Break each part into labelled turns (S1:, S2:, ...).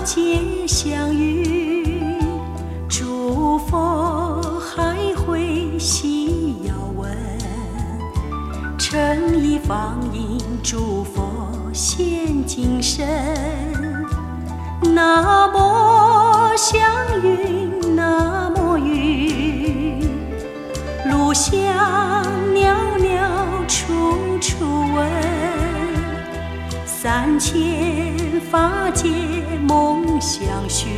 S1: 皆相遇，诸佛还会悉要闻，诚意放映诸佛现今身。南无祥云，南无云，路香袅袅处处闻，三千法界梦相续，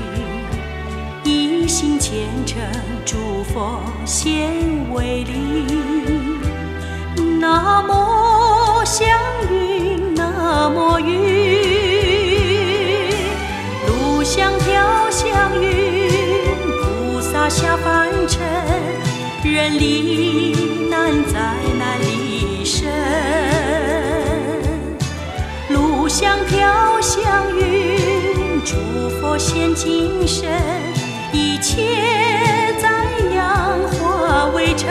S1: 一心虔诚诸佛显威力。南无祥云，南无云，路香飘香云，菩萨下凡尘，人离难再难离身。路香飘香云，诸佛现今身，一切载扬化为尘。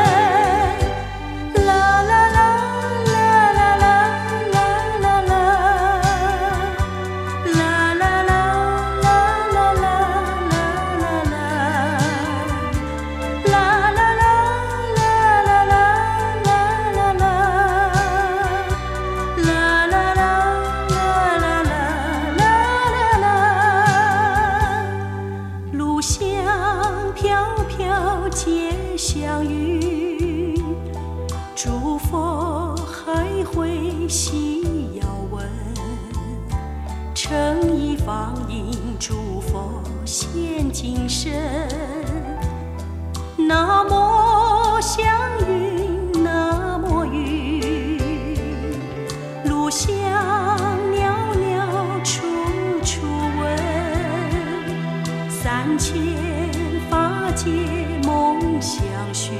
S1: 皆相遇，诸佛还会悉要闻，诚意放映诸佛现今身。南无祥云，南无云，路香袅袅处处闻，三千法界梦相续，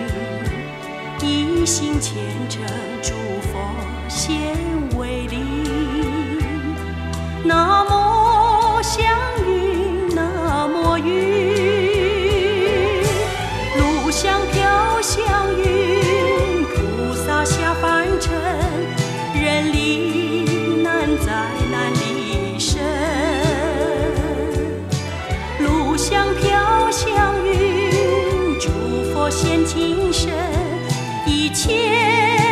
S1: 一心虔诚诸佛显威力。南无祥云，南无云，路香飘香云，菩萨下凡尘，人离难再难离身。路香飘香云，诸佛现今身，一切